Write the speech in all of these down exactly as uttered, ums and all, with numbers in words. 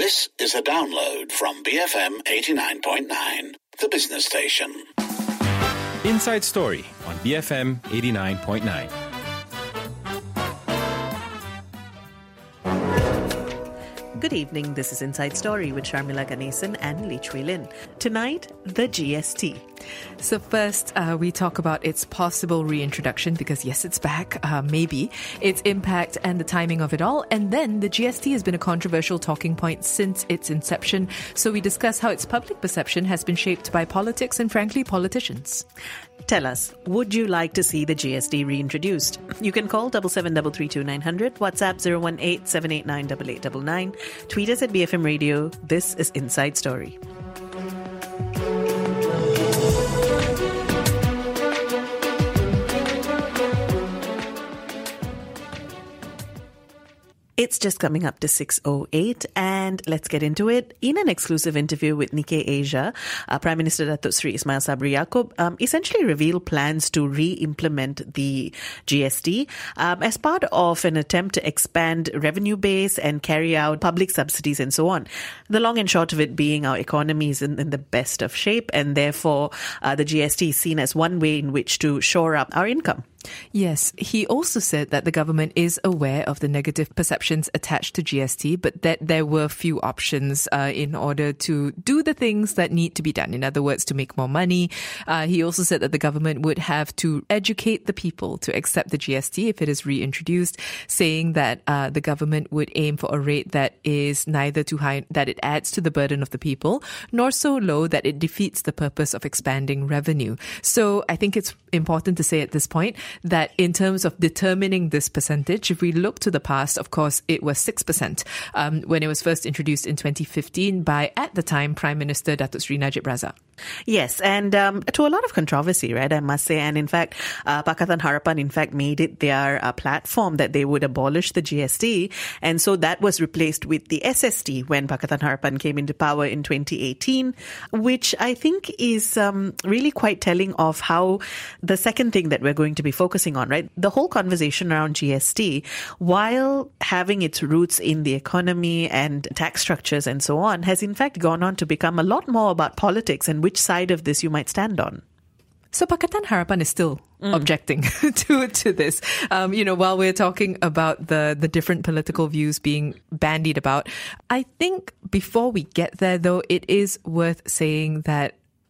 This is a download from B F M eighty-nine point nine, the business station. Inside Story on B F M eighty-nine point nine. Good evening, this is Inside Story with Sharmila Ganesan and Lee Chui Lin. Tonight, the G S T. So first, uh, we talk about its possible reintroduction because yes, it's back, uh, maybe, its impact and the timing of it all. And then the G S T has been a controversial talking point since its inception. So we discuss how its public perception has been shaped by politics and frankly, politicians. Tell us, would you like to see the G S T reintroduced? You can call double seven double three two nine hundred, WhatsApp zero one eight seven eight nine eight eight nine nine, tweet us at B F M Radio. This is Inside Story. It's just coming up to six oh eight and let's get into it. In an exclusive interview with Nikkei Asia, uh, Prime Minister Datuk Seri Ismail Sabri Yaakob um, essentially revealed plans to re-implement the G S T um, as part of an attempt to expand revenue base and carry out public subsidies and so on. The long and short of it being our economy is in, in the best of shape and therefore uh, the G S T is seen as one way in which to shore up our income. Yes, he also said that the government is aware of the negative perceptions attached to G S T, but that there were few options uh, in order to do the things that need to be done. In other words, to make more money. Uh, he also said that the government would have to educate the people to accept the G S T if it is reintroduced, saying that uh, the government would aim for a rate that is neither too high that it adds to the burden of the people, nor so low that it defeats the purpose of expanding revenue. So I think it's important to say at this point that in terms of determining this percentage, if we look to the past, of course, it was six percent um, when it was first introduced in twenty fifteen by, at the time, Prime Minister Datuk Seri Najib Razak. Yes, and um, to a lot of controversy, right, I must say. And in fact, uh, Pakatan Harapan, in fact, made it their uh, platform that they would abolish the G S T. And so that was replaced with the S S T when Pakatan Harapan came into power in twenty eighteen, which I think is um, really quite telling of how the second thing that we're going to be focusing on, right? The whole conversation around G S T, while having its roots in the economy and tax structures and so on, has in fact gone on to become a lot more about politics and which side of this you might stand on. So Pakatan Harapan is still mm. objecting to to this. Um, you know, while we're talking about the, the different political views being bandied about, I think before we get there, though, it is worth saying that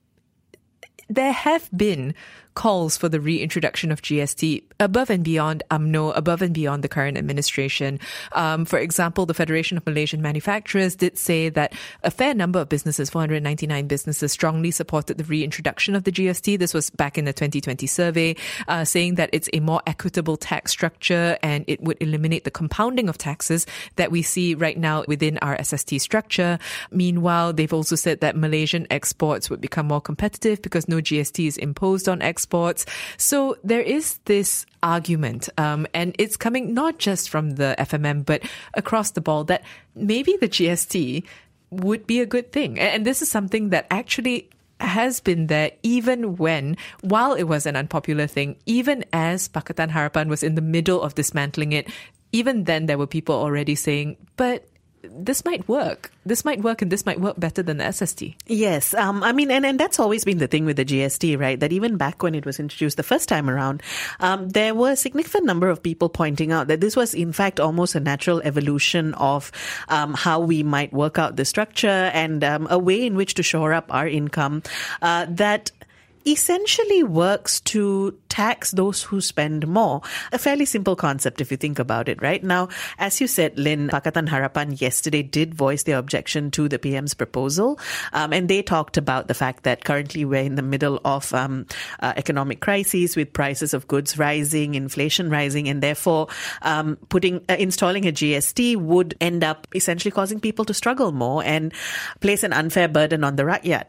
there have been calls for the reintroduction of G S T above and beyond U M N O, above and beyond the current administration. Um, for example, the Federation of Malaysian Manufacturers did say that a fair number of businesses, four hundred ninety-nine businesses, strongly supported the reintroduction of the G S T. This was back in the twenty twenty survey, uh, saying that it's a more equitable tax structure and it would eliminate the compounding of taxes that we see right now within our S S T structure. Meanwhile, they've also said that Malaysian exports would become more competitive because no G S T is imposed on exports. Sports. So there is this argument, um, and it's coming not just from the F M M, but across the board, that maybe the G S T would be a good thing. And this is something that actually has been there even when, while it was an unpopular thing, even as Pakatan Harapan was in the middle of dismantling it, even then there were people already saying, but this might work. This might work and this might work better than the S S T. Yes. Um, I mean, and, and that's always been the thing with the G S T, right? That even back when it was introduced the first time around, um, there were a significant number of people pointing out that this was, in fact, almost a natural evolution of um, how we might work out the structure and um, a way in which to shore up our income uh, that essentially works to tax those who spend more. A fairly simple concept if you think about it, right? Now, as you said, Lynn, Pakatan Harapan yesterday did voice their objection to the P M's proposal. Um, and they talked about the fact that currently we're in the middle of um, uh, economic crises with prices of goods rising, inflation rising, and therefore um, putting uh, installing a G S T would end up essentially causing people to struggle more and place an unfair burden on the rakyat.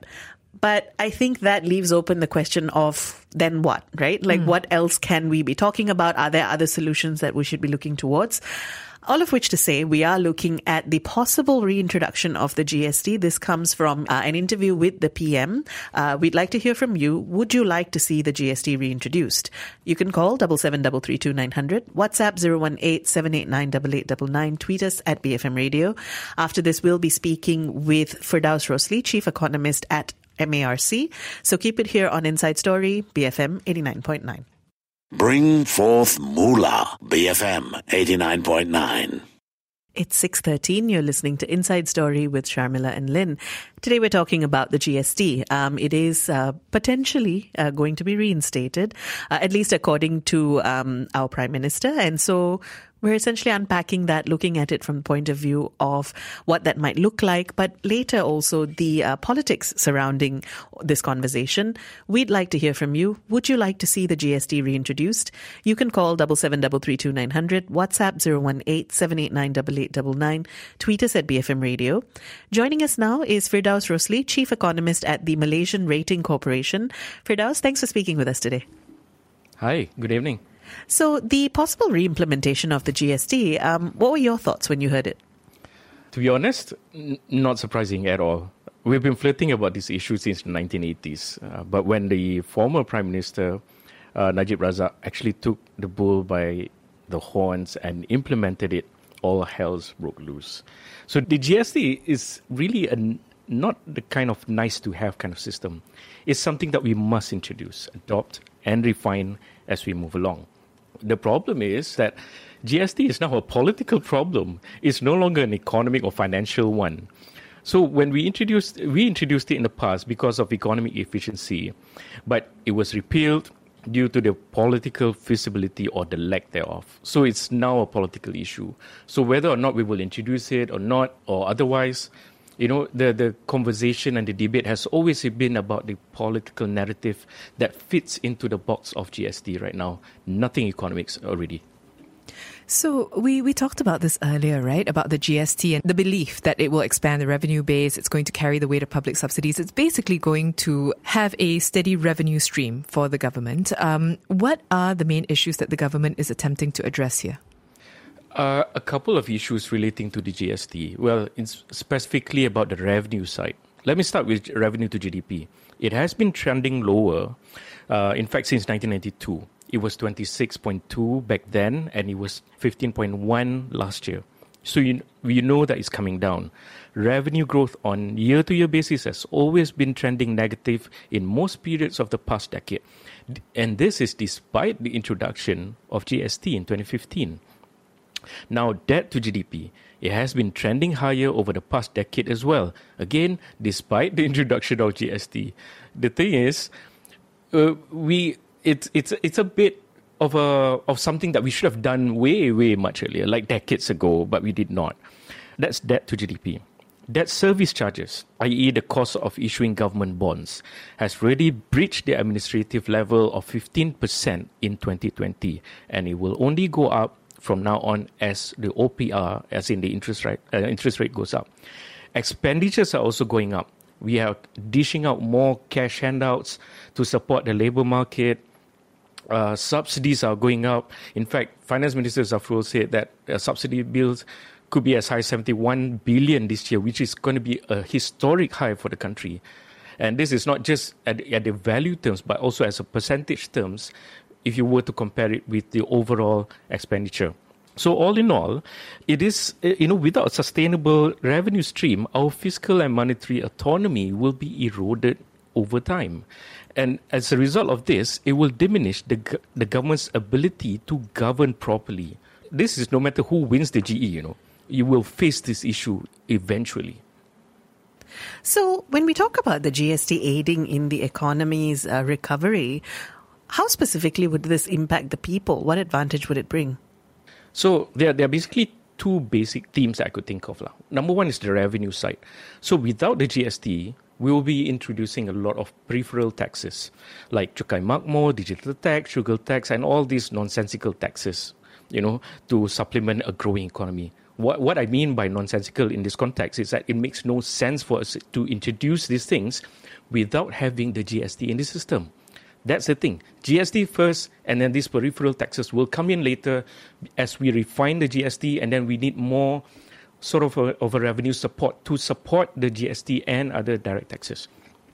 But I think that leaves open the question of then what, right? Like, mm. what else can we be talking about? Are there other solutions that we should be looking towards? All of which to say, we are looking at the possible reintroduction of the G S T. This comes from uh, an interview with the P M. Uh, we'd like to hear from you. Would you like to see the G S T reintroduced? You can call seven seven three three two nine zero zero, WhatsApp zero one eight seven eight nine eight eight nine nine, tweet us at B F M Radio. After this, we'll be speaking with Firdaus Rosli, Chief Economist at M A R C. So keep it here on Inside Story, B F M eighty-nine point nine. Bring forth Moolah, B F M eighty-nine point nine. It's six thirteen. You're listening to Inside Story with Sharmila and Lynn. Today we're talking about the G S T. Um, it is uh, potentially uh, going to be reinstated, uh, at least according to um, our Prime Minister. And so we're essentially unpacking that, looking at it from the point of view of what that might look like, but later also the uh, politics surrounding this conversation. We'd like to hear from you. Would you like to see the G S T reintroduced? You can call seven seven three three two nine zero zero, WhatsApp zero one eight seven eight nine eight eight nine nine, tweet us at B F M Radio. Joining us now is Firdaus Rosli, Chief Economist at the Malaysian Rating Corporation. Firdaus, thanks for speaking with us today. Hi, good evening. So the possible re-implementation of the G S T, um, what were your thoughts when you heard it? To be honest, n- not surprising at all. We've been flirting about this issue since the nineteen eighties. Uh, but when the former Prime Minister, uh, Najib Razak, actually took the bull by the horns and implemented it, all hells broke loose. So the G S T is really a, not the kind of nice-to-have kind of system. It's something that we must introduce, adopt, and refine as we move along. The problem is that G S T is now a political problem. It's no longer an economic or financial one. So when we introduced, we introduced it in the past because of economic efficiency, but it was repealed due to the political feasibility or the lack thereof. So it's now a political issue. So whether or not we will introduce it or not, or otherwise, you know, the, the conversation and the debate has always been about the political narrative that fits into the box of G S T right now. Nothing economics already. So we, we talked about this earlier, right? About the G S T and the belief that it will expand the revenue base. It's going to carry the weight of public subsidies. It's basically going to have a steady revenue stream for the government. Um, what are the main issues that the government is attempting to address here? Uh, a couple of issues relating to the G S T. Well, it's specifically about the revenue side. Let me start with revenue to G D P. It has been trending lower, uh, in fact, since nineteen ninety-two. It was twenty-six point two back then, and it was fifteen point one last year. So you, you know that it's coming down. Revenue growth on year-to-year basis has always been trending negative in most periods of the past decade. And this is despite the introduction of G S T in twenty fifteen. Now, debt to G D P, it has been trending higher over the past decade as well. Again, despite the introduction of G S T. The thing is, uh, we it's it's it's a bit of a of something that we should have done way way much earlier, like decades ago, but we did not. That's debt to G D P. Debt service charges, that is the cost of issuing government bonds, has already breached the administrative level of fifteen percent in twenty twenty, and it will only go up from now on as the O P R, as in the interest rate, uh, interest rate goes up. Expenditures are also going up. We are dishing out more cash handouts to support the labour market. Uh, subsidies are going up. In fact, Finance Minister Zafrul said that uh, subsidy bills could be as high as seventy-one billion this year, which is going to be a historic high for the country. And this is not just at, at the value terms, but also as a percentage terms, if you were to compare it with the overall expenditure. So all in all, it is, you know, without a sustainable revenue stream, our fiscal and monetary autonomy will be eroded over time. And as a result of this, it will diminish the, the government's ability to govern properly. This is no matter who wins the G E, you know, you will face this issue eventually. So when we talk about the G S T aiding in the economy's uh, recovery, how specifically would this impact the people? What advantage would it bring? So there, there are basically two basic themes that I could think of. Number one is the revenue side. So without the G S T, we will be introducing a lot of peripheral taxes like Cukai Makmur, digital tax, sugar tax, and all these nonsensical taxes, you know, to supplement a growing economy. what, what I mean by nonsensical in this context is that it makes no sense for us to introduce these things without having the G S T in the system. That's the thing. G S T first, and then these peripheral taxes will come in later as we refine the G S T, and then we need more sort of a, of a revenue support to support the G S T and other direct taxes.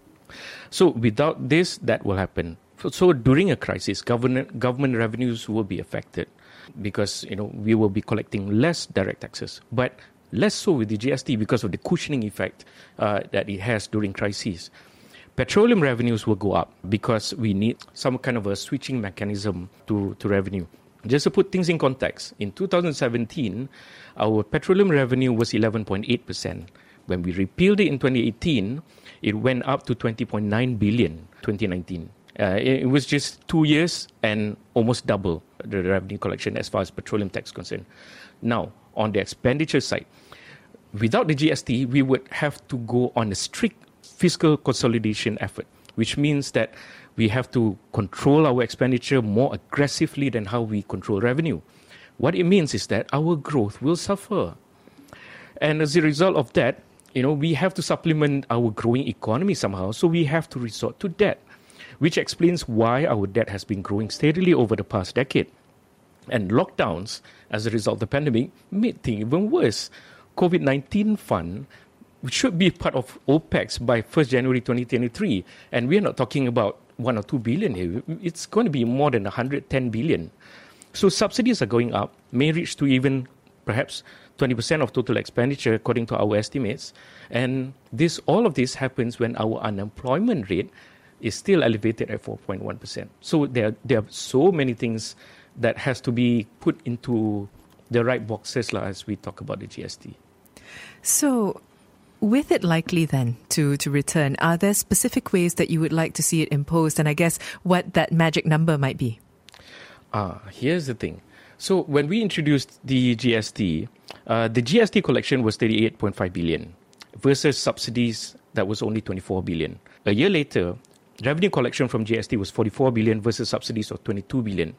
So without this, that will happen. So, so during a crisis, government government revenues will be affected because, you know, we will be collecting less direct taxes, but less so with the G S T because of the cushioning effect uh, that it has during crises. Petroleum revenues will go up because we need some kind of a switching mechanism to, to revenue. Just to put things in context, in two thousand seventeen, our petroleum revenue was eleven point eight percent. When we repealed it in twenty eighteen, it went up to twenty point nine billion in twenty nineteen. Uh, it, it was just two years and almost double the revenue collection as far as petroleum tax is concerned. Now, on the expenditure side, without the G S T, we would have to go on a strict fiscal consolidation effort, which means that we have to control our expenditure more aggressively than how we control revenue. What it means is that our growth will suffer. And as a result of that, you know, we have to supplement our growing economy somehow, so we have to resort to debt, which explains why our debt has been growing steadily over the past decade. And lockdowns, as a result of the pandemic, made things even worse. COVID nineteen fund should be part of OPEX by first January twenty twenty-three, and we're not talking about one or two billion here. It's going to be more than one hundred ten billion. So subsidies are going up, may reach to even perhaps twenty percent of total expenditure according to our estimates. And this, all of this happens when our unemployment rate is still elevated at four point one percent. So there, there are so many things that has to be put into the right boxes lah, as we talk about the G S T. So with it likely then to, to return, are there specific ways that you would like to see it imposed? And I guess what that magic number might be? Ah, here's the thing. So when we introduced the G S T, uh, the G S T collection was thirty-eight point five billion versus subsidies that was only twenty-four billion. A year later, revenue collection from G S T was forty-four billion versus subsidies of twenty-two billion.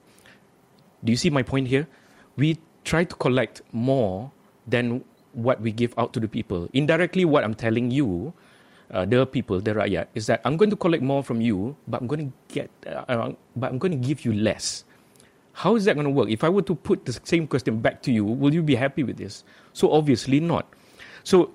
Do you see my point here? We try to collect more than what we give out to the people. Indirectly, what I'm telling you, uh, the people, the rakyat, is that I'm going to collect more from you, but I'm going to get, uh, but I'm going to give you less. How is that going to work? If I were to put the same question back to you, will you be happy with this? So obviously not. So,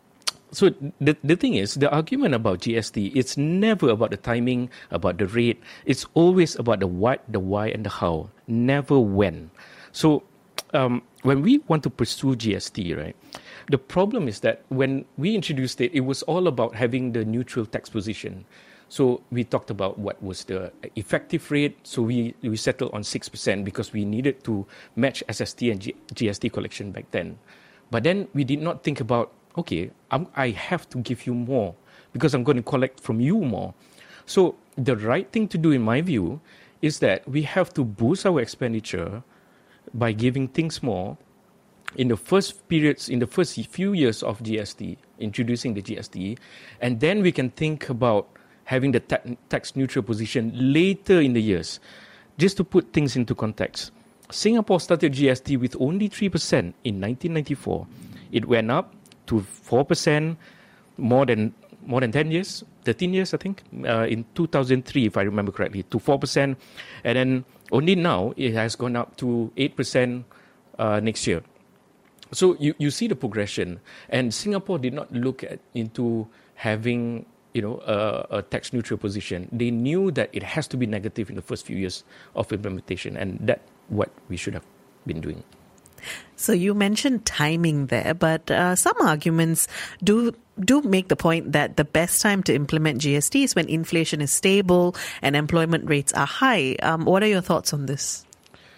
so the the thing is, the argument about G S T, it's never about the timing, about the rate. It's always about the what, the why, and the how. Never when. So um, when we want to pursue G S T, right, the problem is that when we introduced it, it was all about having the neutral tax position. So we talked about what was the effective rate. So we, we settled on six percent because we needed to match S S T and G- GST collection back then. But then we did not think about, okay, I'm, I have to give you more because I'm going to collect from you more. So the right thing to do, in my view, is that we have to boost our expenditure by giving things more in the first periods, in the first few years of G S T, introducing the G S T, and then we can think about having the ta- tax neutral position later in the years. Just to put things into context, Singapore started G S T with only three percent in nineteen ninety-four. It went up to four percent more than more than ten years, thirteen years, I think, uh, in two thousand three, if I remember correctly, to four percent. And then only now it has gone up to eight percent uh, next year. So you, you see the progression. And Singapore did not look at into having, you know, a, a tax neutral position. They knew that it has to be negative in the first few years of implementation, and that's what we should have been doing. So you mentioned timing there, but uh, some arguments do do make the point that the best time to implement G S T is when inflation is stable and employment rates are high. Um, what are your thoughts on this?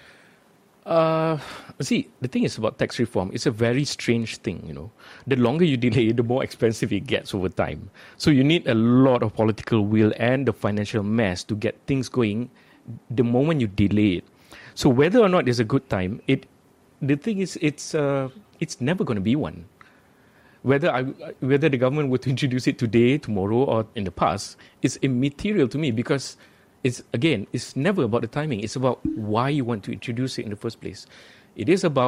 Uh, see, the thing is about tax reform, it's a very strange thing, you know. The longer you delay, the more expensive it gets over time. So you need a lot of political will and the financial mass to get things going the moment you delay it. So whether or not it's a good time, it the thing is, it's uh, it's never going to be one. Whether I whether the government were to introduce it today, tomorrow, or in the past, it's immaterial to me because it's again, it's never about the timing. It's about why you want to introduce it in the first place. It is about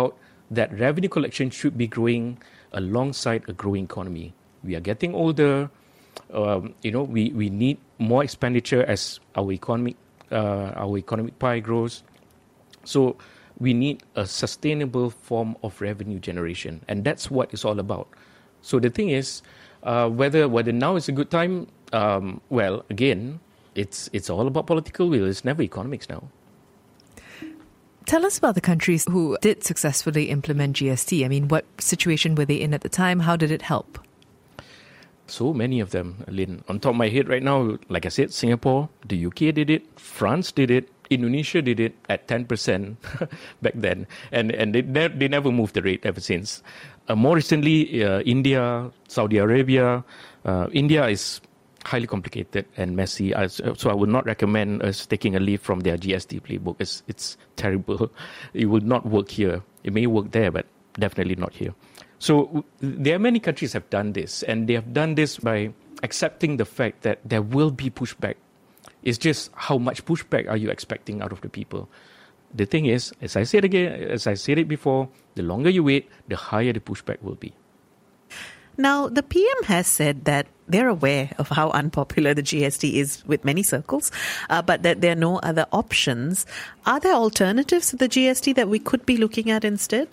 that revenue collection should be growing alongside a growing economy. We are getting older. Um, you know, we, we need more expenditure as our economic uh, our economic pie grows. So we need a sustainable form of revenue generation, and that's what it's all about. So the thing is, uh, whether whether now is a good time, um, well, again, it's it's all about political will. It's never economics now. Tell us about the countries who did successfully implement G S T. I mean, what situation were they in at the time? How did it help? So many of them, Lynn. On top of my head right now, like I said, Singapore, the U K did it, France did it, Indonesia did it at ten percent back then. And and they, ne- they never moved the rate ever since. Uh, more recently, uh, India, Saudi Arabia. Uh, India is highly complicated and messy. I, so I would not recommend us taking a leaf from their G S T playbook. It's, it's terrible. It will not work here. It may work there, but definitely not here. So there are many countries have done this, and they have done this by accepting the fact that there will be pushback. It's just how much pushback are you expecting out of the people? The thing is, as I said again, as I said it before, the longer you wait, the higher the pushback will be. Now, the P M has said that they're aware of how unpopular the G S T is with many circles, uh, but that there are no other options. Are there alternatives to the G S T that we could be looking at instead?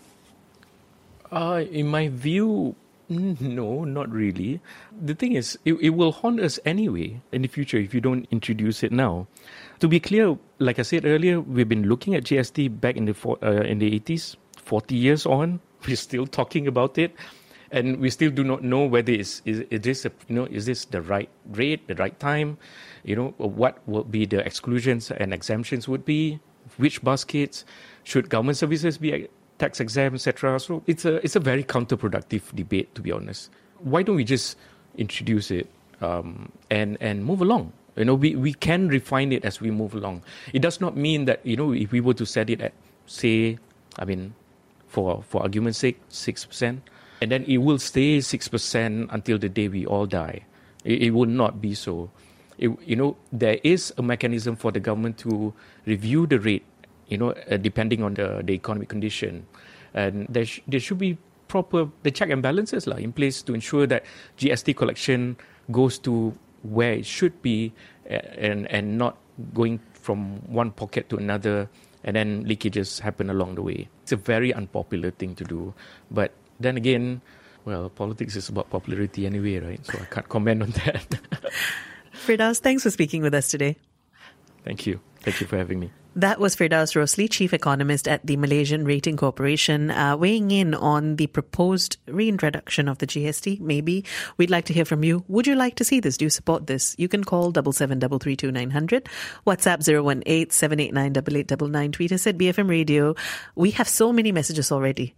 Uh, in my view, no, not really. The thing is, it, it will haunt us anyway in the future if you don't introduce it now. To be clear, like I said earlier, we've been looking at G S T back in the for, uh, in the eighties, forty years on. We're still talking about it, and we still do not know whether it's, is, is this a, you know is this the right rate, the right time, you know, what will be the exclusions and exemptions would be, which baskets should government services be tax exempt, et cetera. So it's a it's a very counterproductive debate, to be honest. Why don't we just introduce it um, and and move along? You know, we, we can refine it as we move along. It does not mean that, you know, if we were to set it at, say, I mean, for for argument's sake, six percent, and then it will stay six percent until the day we all die. It, it will not be so. It, you know, there is a mechanism for the government to review the rate, you know, uh, depending on the, the economic condition. And there, sh- there should be proper, the check and balances la, in place to ensure that G S T collection goes to where it should be uh, and, and not going from one pocket to another, and then leakages happen along the way. It's a very unpopular thing to do. But then again, well, politics is about popularity anyway, right? So I can't comment on that. Firdaus, thanks for speaking with us today. Thank you. Thank you for having me. That was Firdaus Rosli, Chief Economist at the Malaysian Rating Corporation, uh, weighing in on the proposed reintroduction of the G S T. Maybe we'd like to hear from you. Would you like to see this? Do you support this? You can call double seven double three two nine hundred, WhatsApp zero one eight seven eight nine eight eight nine nine, tweet us at B F M Radio. We have so many messages already.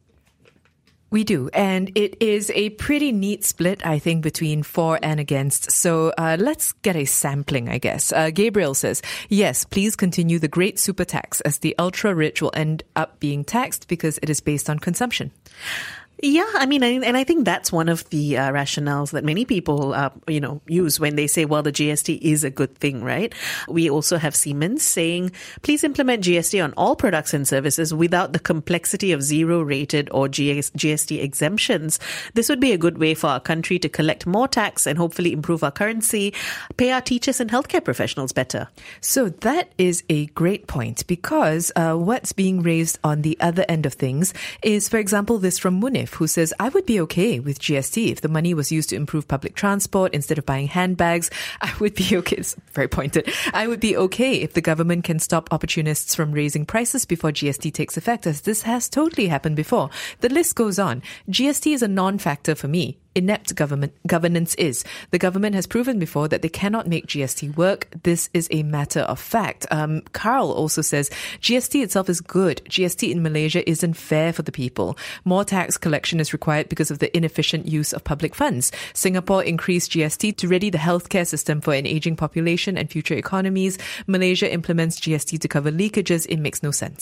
We do, and it is a pretty neat split, I think, between for and against. So uh, let's get a sampling, I guess. Uh, Gabriel says, yes, please continue the great super tax, as the ultra-rich will end up being taxed because it is based on consumption. Yeah, I mean, and I think that's one of the uh, rationales that many people, uh, you know, use when they say, well, the G S T is a good thing, right? We also have Siemens saying, please implement G S T on all products and services without the complexity of zero-rated or G S T exemptions. This would be a good way for our country to collect more tax and hopefully improve our currency, pay our teachers and healthcare professionals better. So that is a great point, because uh, what's being raised on the other end of things is, for example, this from Munif, who says, I would be okay with G S T if the money was used to improve public transport instead of buying handbags. I would be okay. It's very pointed. I would be okay if the government can stop opportunists from raising prices before G S T takes effect, as this has totally happened before. The list goes on. G S T is a non-factor for me. Inept government governance is. The government has proven before that they cannot make G S T work. This is a matter of fact. Um, Carl also says, G S T itself is good. G S T in Malaysia isn't fair for the people. More tax collection is required because of the inefficient use of public funds. Singapore increased G S T to ready the healthcare system for an aging population and future economies. Malaysia implements G S T to cover leakages. It makes no sense.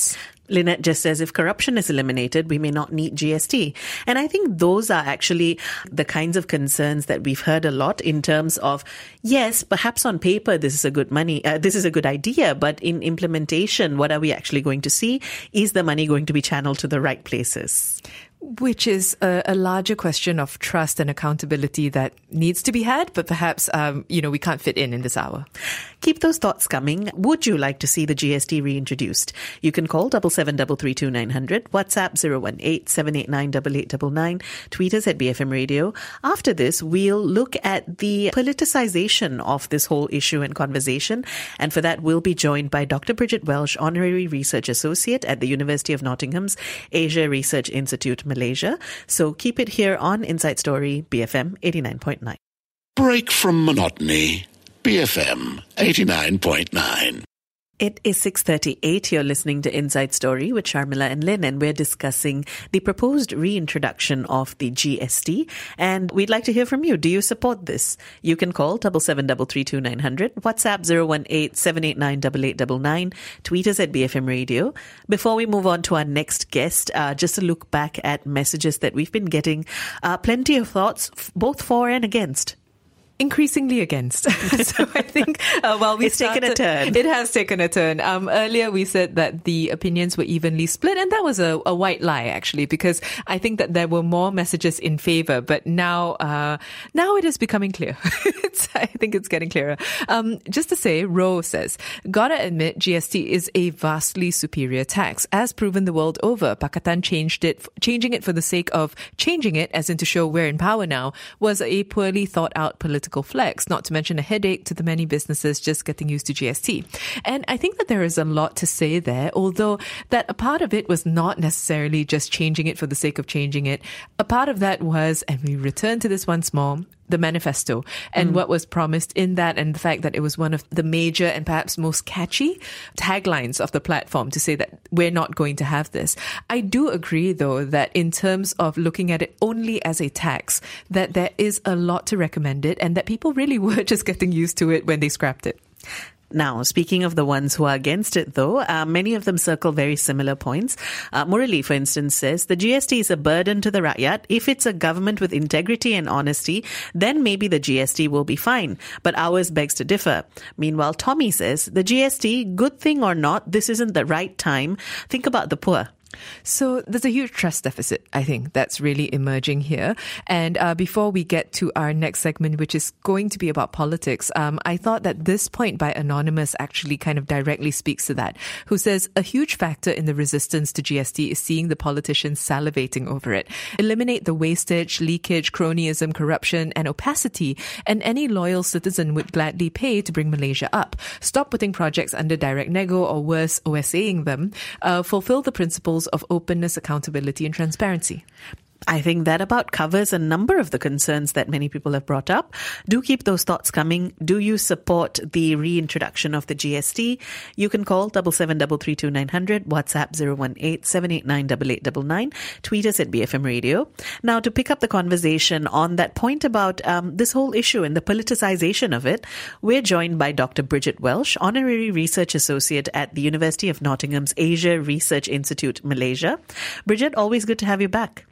Lynette just says if corruption is eliminated, we may not need G S T. And I think those are actually the kinds of concerns that we've heard a lot in terms of, yes, perhaps on paper this is a good money, uh, this is a good idea, but in implementation, what are we actually going to see? Is the money going to be channeled to the right places? Which is a, a larger question of trust and accountability that needs to be had, but perhaps, um, you know, we can't fit in in this hour. Keep those thoughts coming. Would you like to see the G S T reintroduced? You can call seven seven three three two nine zero zero, WhatsApp zero one eight seven eight nine eight eight nine nine, tweet us at B F M Radio. After this, we'll look at the politicization of this whole issue and conversation. And for that, we'll be joined by Doctor Bridget Welsh, Honorary Research Associate at the University of Nottingham's Asia Research Institute, Malaysia. So keep it here on Inside Story, B F M eighty-nine point nine. Break from monotony. B F M eighty-nine point nine. It is six thirty-eight. You're listening to Inside Story with Sharmila and Lynn, and we're discussing the proposed reintroduction of the G S T. And we'd like to hear from you. Do you support this? You can call seven seven three three two nine zero zero, WhatsApp zero one eight seven eight nine eight eight nine nine, tweet us at B F M Radio. Before we move on to our next guest, uh, just a look back at messages that we've been getting. Uh, plenty of thoughts, f- both for and against. Increasingly against. So I think uh, while we it's started, taken a turn. It has taken a turn. Um, earlier we said that the opinions were evenly split, and that was a, a white lie actually, because I think that there were more messages in favor. But now, uh, now it is becoming clear. it's, I think it's getting clearer. Um, just to say, Ro says, gotta admit, G S T is a vastly superior tax, as proven the world over. Pakatan changed it, changing it for the sake of changing it, as in to show we're in power now, was a poorly thought out political flex, not to mention a headache to the many businesses just getting used to G S T. And I think that there is a lot to say there, although that a part of it was not necessarily just changing it for the sake of changing it. A part of that was, and we return to this once more, the manifesto and mm. what was promised in that, and the fact that it was one of the major and perhaps most catchy taglines of the platform to say that we're not going to have this. I do agree, though, that in terms of looking at it only as a tax, that there is a lot to recommend it, and that people really were just getting used to it when they scrapped it. Now, speaking of the ones who are against it, though, uh, many of them circle very similar points. Uh, Murali, for instance, says, the G S T is a burden to the rakyat. If it's a government with integrity and honesty, then maybe the G S T will be fine. But ours begs to differ. Meanwhile, Tommy says, the G S T, good thing or not, this isn't the right time. Think about the poor. So there's a huge trust deficit, I think, that's really emerging here. And uh, before we get to our next segment, which is going to be about politics, um, I thought that this point by Anonymous actually kind of directly speaks to that, who says a huge factor in the resistance to G S T is seeing the politicians salivating over it. Eliminate the wastage, leakage, cronyism, corruption, and opacity, and any loyal citizen would gladly pay to bring Malaysia up. Stop putting projects under direct nego, or worse, OSAing them. Uh, fulfill the principles of openness, accountability, and transparency. I think that about covers a number of the concerns that many people have brought up. Do keep those thoughts coming. Do you support the reintroduction of the G S T? You can call seven seven three three two nine zero zero, WhatsApp zero one eight seven eight nine eight eight nine nine, tweet us at B F M Radio. Now, to pick up the conversation on that point about um, this whole issue and the politicization of it, we're joined by Doctor Bridget Welsh, Honorary Research Associate at the University of Nottingham's Asia Research Institute, Malaysia. Bridget, always good to have you back.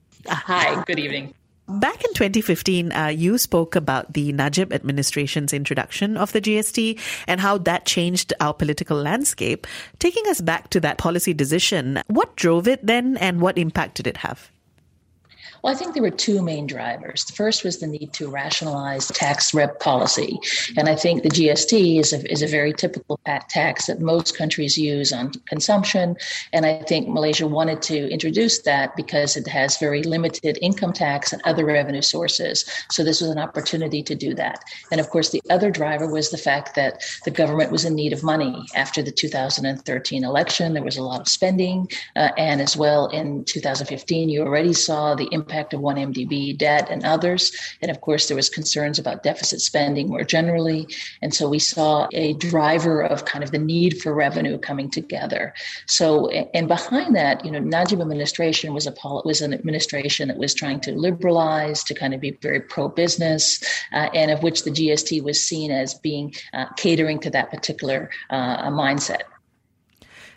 Hi, good evening. Back in twenty fifteen, uh, you spoke about the Najib administration's introduction of the G S T and how that changed our political landscape. Taking us back to that policy decision, what drove it then and what impact did it have? Well, I think there were two main drivers. The first was the need to rationalize tax rep policy. And I think the G S T is a, is a very typical tax that most countries use on consumption. And I think Malaysia wanted to introduce that because it has very limited income tax and other revenue sources. So this was an opportunity to do that. And of course, the other driver was the fact that the government was in need of money. After the two thousand thirteen election, there was a lot of spending. Uh, and as well, in two thousand fifteen, you already saw the impact of one M D B debt and others. And of course, there was concerns about deficit spending more generally. And so we saw a driver of kind of the need for revenue coming together. So, and behind that, you know, Najib administration was a was an administration that was trying to liberalize, to kind of be very pro-business, uh, and of which the G S T was seen as being uh, catering to that particular uh, mindset.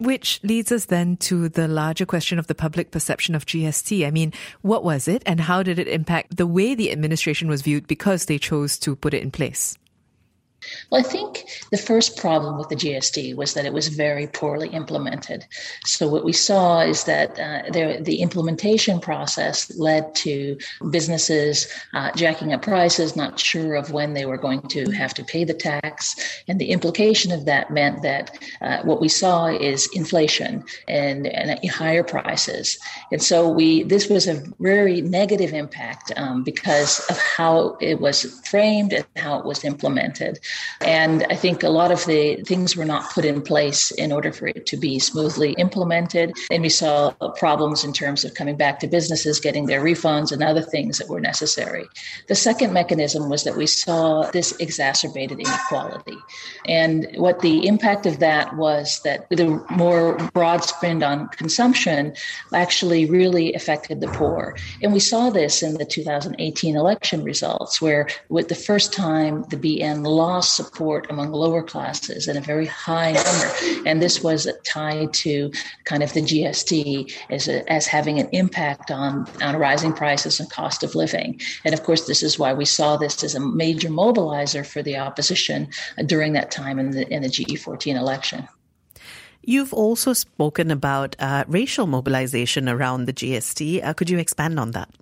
Which leads us then to the larger question of the public perception of G S T. I mean, what was it and how did it impact the way the administration was viewed because they chose to put it in place? Well, I think the first problem with the G S T was that it was very poorly implemented. So what we saw is that uh, there, the implementation process led to businesses uh, jacking up prices, not sure of when they were going to have to pay the tax. And the implication of that meant that uh, what we saw is inflation and, and higher prices. And so we this was a very negative impact um, because of how it was framed and how it was implemented. And I think a lot of the things were not put in place in order for it to be smoothly implemented. And we saw problems in terms of coming back to businesses, getting their refunds and other things that were necessary. The second mechanism was that we saw this exacerbated inequality. And what the impact of that was that the more broad spend on consumption actually really affected the poor. And we saw this in the two thousand eighteen election results, where with the first time the B N lost support among lower classes in a very high number. And this was tied to kind of the G S T as, a, as having an impact on, on rising prices and cost of living. And of course, this is why we saw this as a major mobilizer for the opposition during that time in the, in the G E fourteen election. You've also spoken about uh, racial mobilization around the G S T. Uh, could you expand on that?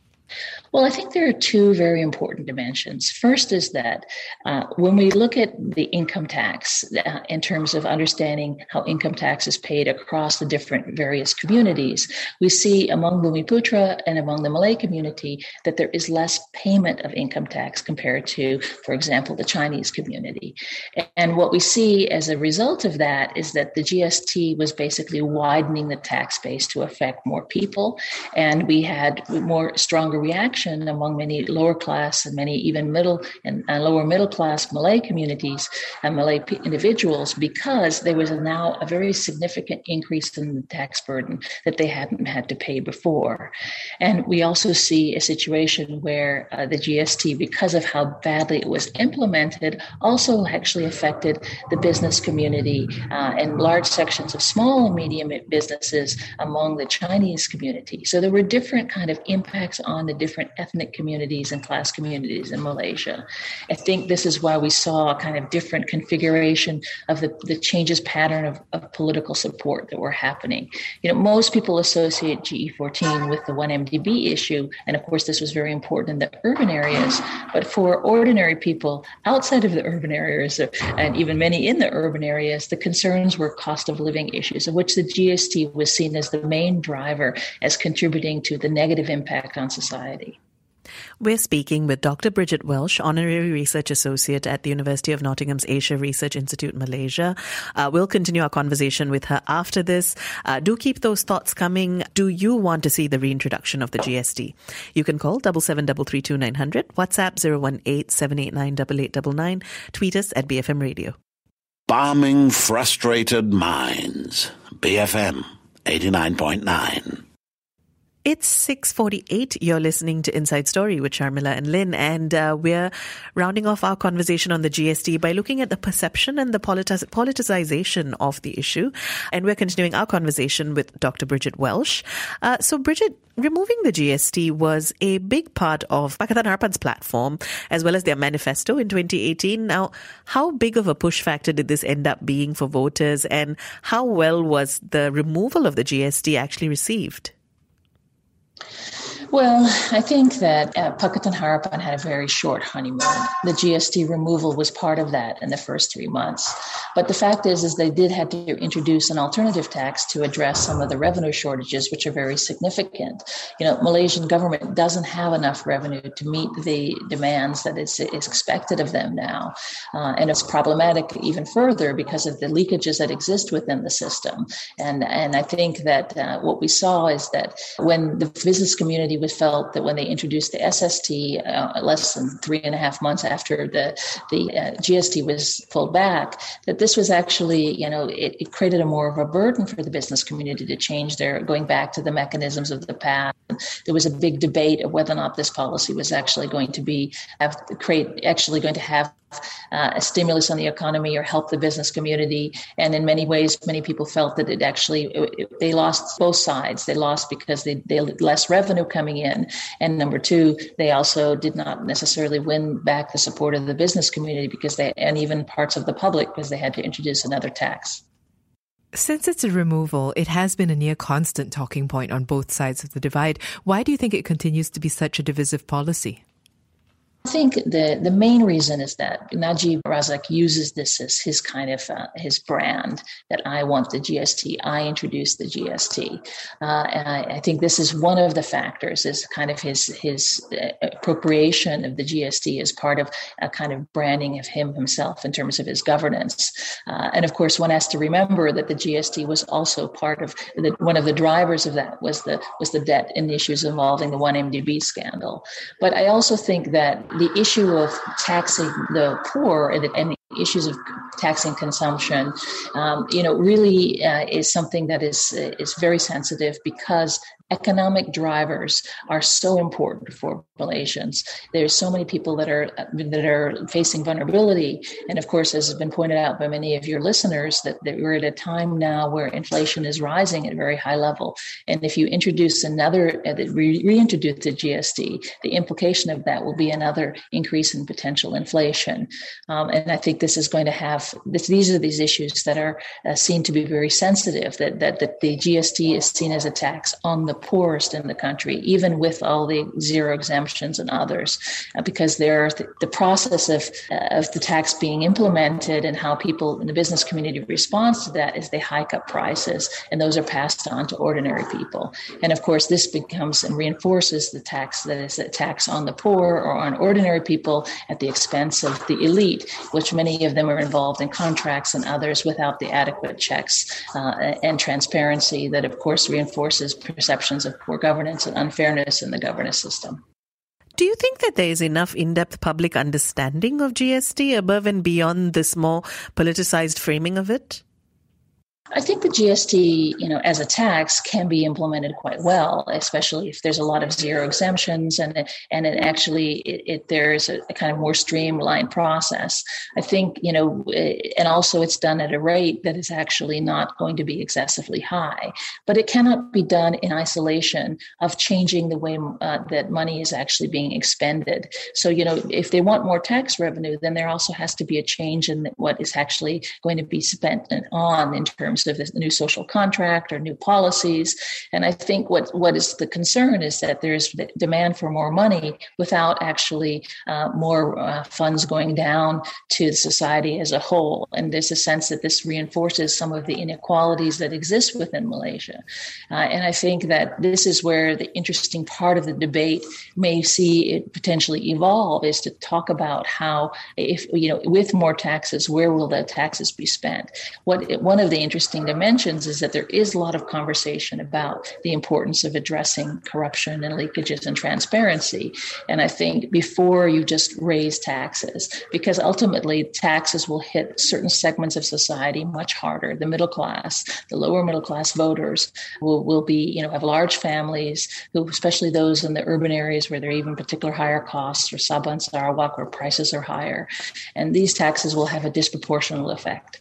Well, I think there are two very important dimensions. First is that uh, when we look at the income tax uh, in terms of understanding how income tax is paid across the different various communities, we see among Bumiputra and among the Malay community that there is less payment of income tax compared to, for example, the Chinese community. And what we see as a result of that is that the G S T was basically widening the tax base to affect more people, and we had more stronger reaction among many lower class and many even middle and uh, lower middle class Malay communities and Malay p- individuals, because there was a now a very significant increase in the tax burden that they hadn't had to pay before. And we also see a situation where uh, the G S T, because of how badly it was implemented, also actually affected the business community uh, and large sections of small and medium businesses among the Chinese community. So there were different kind of impacts on the different ethnic communities and class communities in Malaysia. I think this is why we saw a kind of different configuration of the, the changes pattern of, of political support that were happening. You know, most people associate G E fourteen with the one M D B issue. And of course, this was very important in the urban areas. But for ordinary people outside of the urban areas, and even many in the urban areas, the concerns were cost of living issues, of which the G S T was seen as the main driver as contributing to the negative impact on society. We're speaking with Doctor Bridget Welsh, Honorary Research Associate at the University of Nottingham's Asia Research Institute, Malaysia. Uh, we'll continue our conversation with her after this. Uh, do keep those thoughts coming. Do you want to see the reintroduction of the G S T? You can call seven seven three three two nine hundred, WhatsApp zero one eight seven eight nine eight eight nine nine, tweet us at B F M Radio. Balming frustrated minds. B F M eighty-nine point nine. It's six forty-eight. You're listening to Inside Story with Sharmila and Lynn, and uh, we're rounding off our conversation on the G S T by looking at the perception and the politic- politicization of the issue. And we're continuing our conversation with Doctor Bridget Welsh. Uh, so, Bridget, removing the G S T was a big part of Pakatan Harapan's platform, as well as their manifesto in twenty eighteen. Now, how big of a push factor did this end up being for voters, and how well was the removal of the G S T actually received? Well, I think that uh, Pakatan Harapan had a very short honeymoon. The G S T removal was part of that in the first three months. But the fact is, is they did have to introduce an alternative tax to address some of the revenue shortages, which are very significant. You know, Malaysian government doesn't have enough revenue to meet the demands that is, is expected of them now. Uh, and it's problematic even further because of the leakages that exist within the system. And, and I think that uh, what we saw is that when the business community was felt that when they introduced the S S T uh, less than three and a half months after the the uh, G S T was pulled back, that this was actually, you know, it, it created a more of a burden for the business community to change their, going back to the mechanisms of the past. there was a big debate of whether or not this policy was actually going to be have create actually going to have uh, a stimulus on the economy or help the business community. And in many ways, many people felt that it actually it, they lost both sides. They lost because they they had less revenue coming in, and number two, they also did not necessarily win back the support of the business community because they and even parts of the public because they had to introduce another tax. Since its removal, it has been a near constant talking point on both sides of the divide. Why do you think it continues to be such a divisive policy? I think the, the main reason is that Najib Razak uses this as his kind of uh, his brand, that I want the G S T, I introduced the G S T. Uh, and I, I think this is one of the factors, is kind of his his appropriation of the G S T as part of a kind of branding of him himself in terms of his governance. Uh, and of course, one has to remember that the G S T was also part of the, one of the drivers of that was the was the debt and issues involving the one M D B scandal. But I also think that the issue of taxing the poor and the, and the issues of taxing consumption, um, you know, really uh, is something that is is very sensitive because economic drivers are so important for Malaysians. There's so many people that are that are facing vulnerability, and of course, as has been pointed out by many of your listeners, that, that we're at a time now where inflation is rising at a very high level. And if you introduce another, uh, re- reintroduce the G S T, the implication of that will be another increase in potential inflation. Um, and I think this is going to have this, these are these issues that are uh, seen to be very sensitive. That that that the G S T is seen as a tax on the poorest in the country, even with all the zero exemptions and others, uh, because there the, the process of uh, of the tax being implemented and how people in the business community responds to that is they hike up prices, and those are passed on to ordinary people. And of course, this becomes and reinforces the tax that is a tax on the poor or on ordinary people at the expense of the elite, which many of them are involved in contracts and others without the adequate checks uh, and transparency that, of course, reinforces perceptions of poor governance and unfairness in the governance system. Do you think that there is enough in-depth public understanding of G S T above and beyond this more politicized framing of it? I think the G S T, you know, as a tax can be implemented quite well, especially if there's a lot of zero exemptions and and it actually it, it there's a, a kind of more streamlined process. I think, you know, and also it's done at a rate that is actually not going to be excessively high, but it cannot be done in isolation of changing the way uh, that money is actually being expended. So, you know, if they want more tax revenue, then there also has to be a change in what is actually going to be spent on in terms of the new social contract or new policies. And I think what, what is the concern is that there's the demand for more money without actually uh, more uh, funds going down to society as a whole. And there's a sense that this reinforces some of the inequalities that exist within Malaysia. Uh, and I think that this is where the interesting part of the debate may see it potentially evolve, is to talk about how, if, you know, with more taxes, where will the taxes be spent? What one of the interesting dimensions is that there is a lot of conversation about the importance of addressing corruption and leakages and transparency. And I think before you just raise taxes, because ultimately taxes will hit certain segments of society much harder. The middle class, the lower middle class voters will, will be, you know, have large families, who, especially those in the urban areas where there are even particular higher costs, or Sabah, Sarawak, where prices are higher. And these taxes will have a disproportionate effect.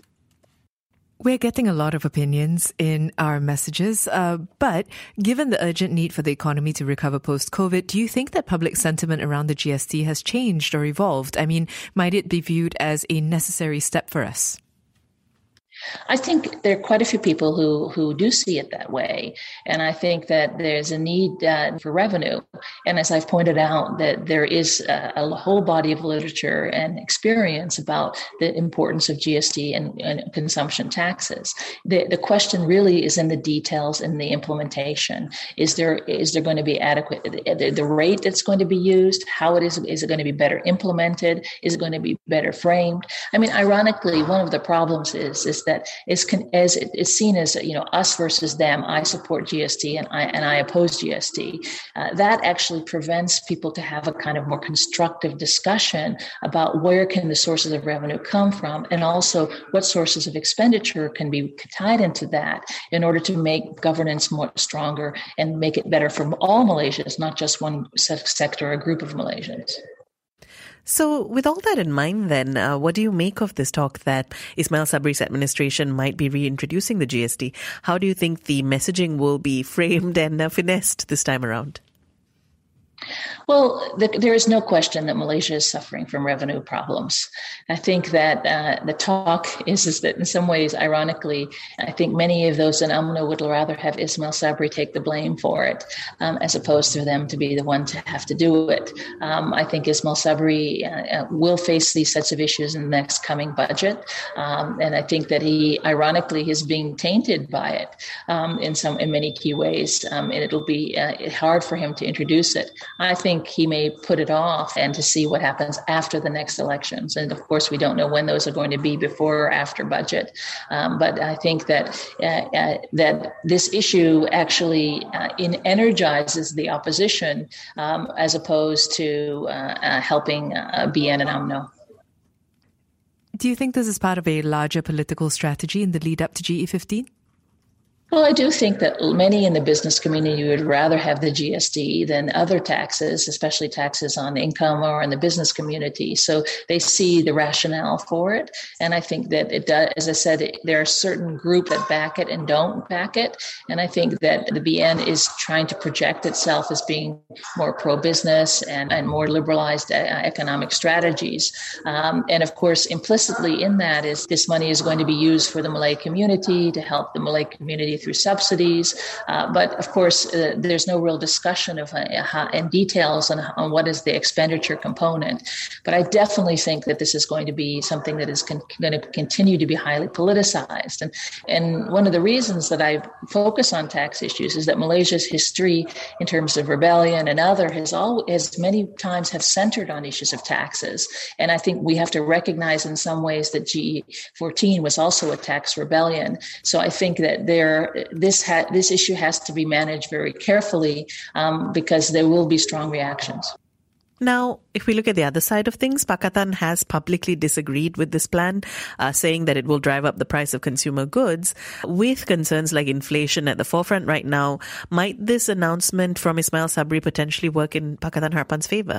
We're getting a lot of opinions in our messages, uh, but given the urgent need for the economy to recover post-COVID, do you think that public sentiment around the G S T has changed or evolved? I mean, might it be viewed as a necessary step for us? I think there are quite a few people who, who do see it that way. And I think that there's a need uh, for revenue. And as I've pointed out, that there is a, a whole body of literature and experience about the importance of G S T and, and consumption taxes. The, the question really is in the details and the implementation. Is there is there going to be adequate, the, the rate that's going to be used, how it is, is it going to be better implemented? Is it going to be better framed? I mean, ironically, one of the problems is, is that is con- as it is seen as, you know, us versus them. I support G S T and I and I oppose G S T. Uh, that actually prevents people to have a kind of more constructive discussion about where can the sources of revenue come from, and also what sources of expenditure can be tied into that in order to make governance more stronger and make it better for all Malaysians, not just one sector or a group of Malaysians. So with all that in mind then, uh, what do you make of this talk that Ismail Sabri's administration might be reintroducing the G S T? How do you think the messaging will be framed and uh, finessed this time around? Well, the, there is no question that Malaysia is suffering from revenue problems. I think that uh, the talk is, is that in some ways, ironically, I think many of those in U M N O would rather have Ismail Sabri take the blame for it, um, as opposed to them to be the one to have to do it. Um, I think Ismail Sabri uh, will face these sets of issues in the next coming budget. Um, and I think that he, ironically, is being tainted by it um, in some, in many key ways. Um, and it'll be uh, hard for him to introduce it. I think he may put it off and to see what happens after the next elections. And of course, we don't know when those are going to be, before or after budget. Um, but I think that uh, uh, that this issue actually uh, in energizes the opposition um, as opposed to uh, uh, helping uh, B N and U M N O. Do you think this is part of a larger political strategy in the lead up to G E fifteen? Well, I do think that many in the business community would rather have the G S T than other taxes, especially taxes on income or in the business community. So they see the rationale for it. And I think that it does, as I said, it, there are a certain group that back it and don't back it. And I think that the B N is trying to project itself as being more pro-business and, and more liberalized uh, economic strategies. Um, and of course, implicitly in that is this money is going to be used for the Malay community, to help the Malay community through subsidies. Uh, but of course, uh, there's no real discussion of uh, how, and details on, on what is the expenditure component. But I definitely think that this is going to be something that is con- going to continue to be highly politicized. And, and one of the reasons that I focus on tax issues is that Malaysia's history in terms of rebellion and other has all has many times have centered on issues of taxes. And I think we have to recognize in some ways that G E fourteen was also a tax rebellion. So I think that there This ha- this issue has to be managed very carefully um, because there will be strong reactions. Now, if we look at the other side of things, Pakatan has publicly disagreed with this plan, uh, saying that it will drive up the price of consumer goods. With concerns like inflation at the forefront right now, might this announcement from Ismail Sabri potentially work in Pakatan Harapan's favor?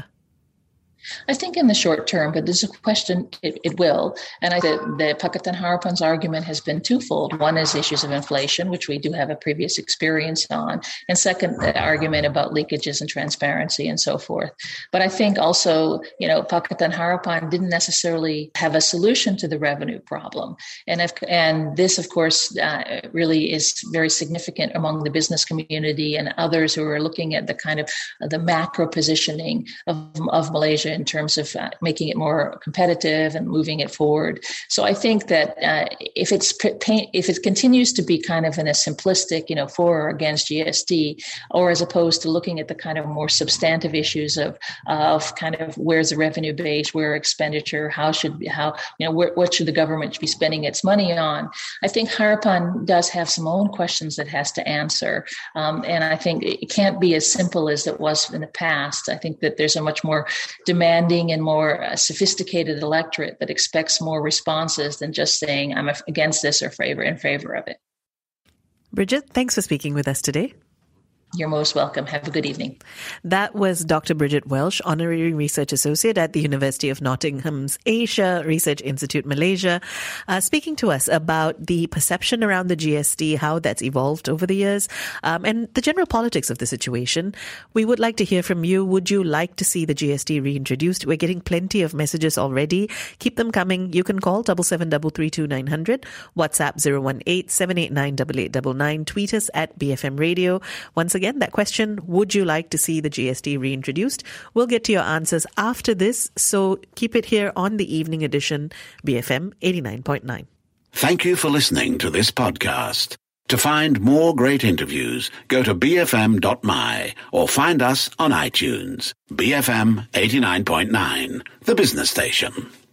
I think in the short term, but there's a question, it, it will. And I think the Pakatan Harapan's argument has been twofold. One is issues of inflation, which we do have a previous experience on. And second, the argument about leakages and transparency and so forth. But I think also, you know, Pakatan Harapan didn't necessarily have a solution to the revenue problem. And if, and this, of course, uh, really is very significant among the business community and others who are looking at the kind of uh, the macro positioning of, of Malaysia in terms of uh, making it more competitive and moving it forward. So I think that uh, if it's if it continues to be kind of in a simplistic, you know, for or against G S T, or as opposed to looking at the kind of more substantive issues of of kind of where's the revenue base, where expenditure, how should how you know where, what should the government be spending its money on? I think Harapan does have some own questions that has to answer, um, and I think it can't be as simple as it was in the past. I think that there's a much more demanding and more uh, sophisticated electorate that expects more responses than just saying I'm against this or favor in favor of it. Bridget, thanks for speaking with us today. You're most welcome. Have a good evening. That was Doctor Bridget Welsh, Honorary Research Associate at the University of Nottingham's Asia Research Institute, Malaysia, uh, speaking to us about the perception around the G S T, how that's evolved over the years, um, and the general politics of the situation. We would like to hear from you. Would you like to see the G S T reintroduced? We're getting plenty of messages already. Keep them coming. You can call seven seven three three two nine zero zero, WhatsApp zero one eight seven eight nine eight eight nine nine, tweet us at B F M Radio. Once again, that question, would you like to see the G S T reintroduced? We'll get to your answers after this, so keep it here on the evening edition, B F M eighty-nine point nine. Thank you for listening to this podcast. To find more great interviews, go to b f m dot m y or find us on iTunes. B F M eighty-nine point nine, the business station.